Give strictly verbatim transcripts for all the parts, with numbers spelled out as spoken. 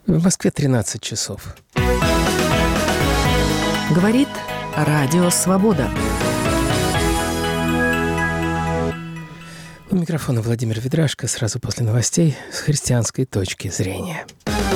В Москве тринадцать часов. Говорит Радио Свобода. У микрофона Владимир Ведрашко. Сразу после новостей с христианской точки зрения.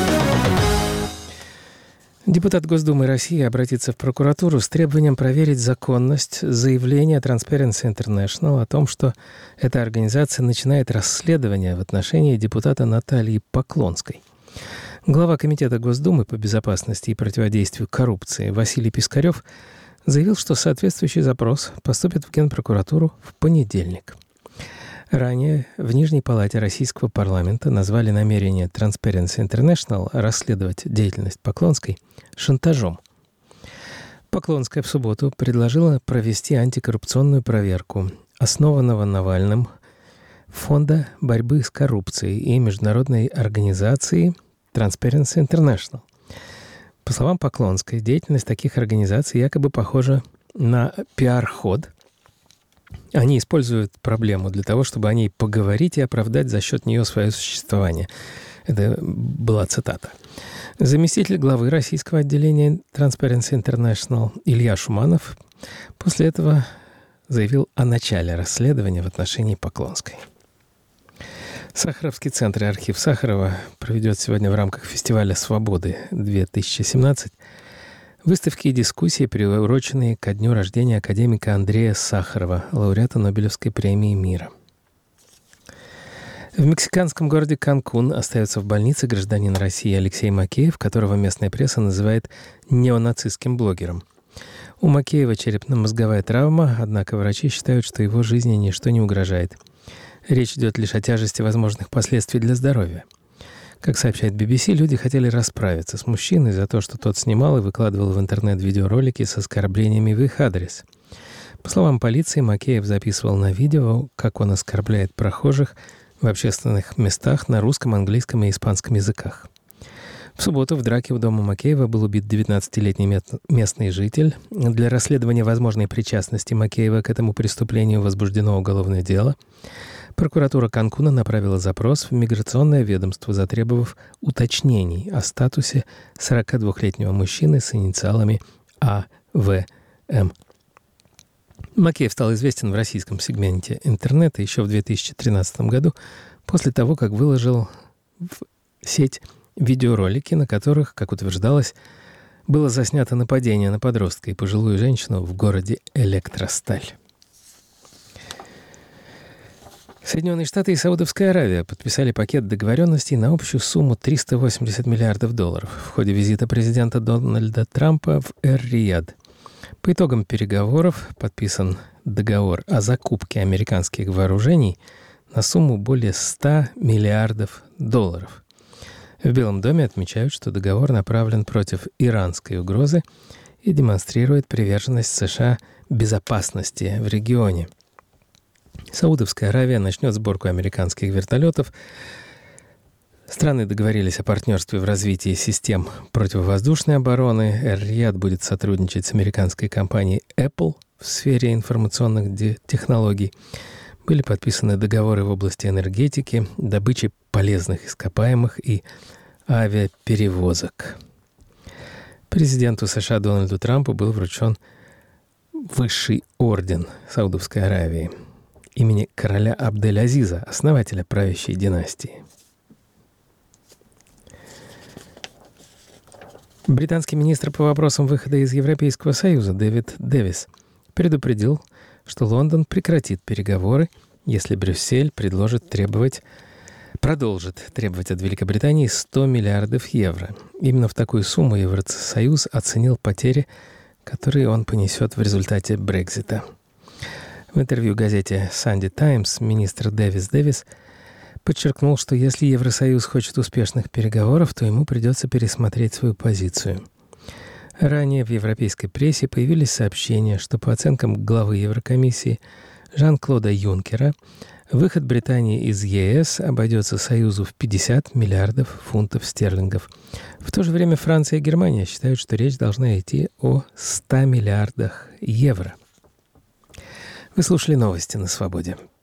Депутат Госдумы России обратится в прокуратуру с требованием проверить законность заявления Transparency International о том, что эта организация начинает расследование в отношении депутата Натальи Поклонской. Глава Комитета Госдумы по безопасности и противодействию коррупции Василий Пискарев заявил, что соответствующий запрос поступит в Генпрокуратуру в понедельник. Ранее в Нижней палате Российского парламента назвали намерение Transparency International расследовать деятельность Поклонской шантажом. Поклонская в субботу предложила провести антикоррупционную проверку основанного Навальным Фонда борьбы с коррупцией и международной организации Transparency International. По словам Поклонской, деятельность таких организаций якобы похожа на пиар-ход. Они используют проблему для того, чтобы о ней поговорить и оправдать за счет нее свое существование. Это была цитата. Заместитель главы российского отделения Transparency International Илья Шуманов после этого заявил о начале расследования в отношении Поклонской. Сахаровский центр и архив Сахарова проведет сегодня в рамках фестиваля «Свободы-две тысячи семнадцать» выставки и дискуссии, приуроченные ко дню рождения академика Андрея Сахарова, лауреата Нобелевской премии мира. В мексиканском городе Канкун остается в больнице гражданин России Алексей Макеев, которого местная пресса называет неонацистским блогером. У Макеева черепно-мозговая травма, однако врачи считают, что его жизни ничто не угрожает. Речь идет лишь о тяжести возможных последствий для здоровья. Как сообщает би би си, люди хотели расправиться с мужчиной за то, что тот снимал и выкладывал в интернет видеоролики с оскорблениями в их адрес. По словам полиции, Макеев записывал на видео, как он оскорбляет прохожих в общественных местах на русском, английском и испанском языках. В субботу в драке у дома Макеева был убит девятнадцатилетний местный житель. Для расследования возможной причастности Макеева к этому преступлению возбуждено уголовное дело. Прокуратура Канкуна направила запрос в миграционное ведомство, затребовав уточнений о статусе сорокадвухлетнего мужчины с инициалами А В М. Макеев стал известен в российском сегменте интернета еще в две тысячи тринадцатом году, после того, как выложил в сеть видеоролики, на которых, как утверждалось, было заснято нападение на подростка и пожилую женщину в городе Электросталь. Соединенные Штаты и Саудовская Аравия подписали пакет договоренностей на общую сумму триста восемьдесят миллиардов долларов в ходе визита президента Дональда Трампа в Эр-Рияд. По итогам переговоров подписан договор о закупке американских вооружений на сумму более ста миллиардов долларов. В Белом доме отмечают, что договор направлен против иранской угрозы и демонстрирует приверженность США безопасности в регионе. Саудовская Аравия начнет сборку американских вертолетов. Страны договорились о партнерстве в развитии систем противовоздушной обороны. Эр-Рияд будет сотрудничать с американской компанией Apple в сфере информационных технологий. Были подписаны договоры в области энергетики, добычи полезных ископаемых и авиаперевозок. Президенту США Дональду Трампу был вручен высший орден Саудовской Аравии имени короля Абдель-Азиза, основателя правящей династии. Британский министр по вопросам выхода из Европейского Союза Дэвид Дэвис предупредил, что Лондон прекратит переговоры, если Брюссель предложит требовать, продолжит требовать от Великобритании сто миллиардов евро. Именно в такую сумму Евросоюз оценил потери, которые он понесет в результате Брексита. В интервью газете Sunday Times министр Дэвис Дэвис подчеркнул, что если Евросоюз хочет успешных переговоров, то ему придется пересмотреть свою позицию. Ранее в европейской прессе появились сообщения, что по оценкам главы Еврокомиссии Жан-Клода Юнкера выход Британии из Е С обойдется Союзу в пятьдесят миллиардов фунтов стерлингов. В то же время Франция и Германия считают, что речь должна идти о ста миллиардах евро. Вы слушали новости на «Свободе».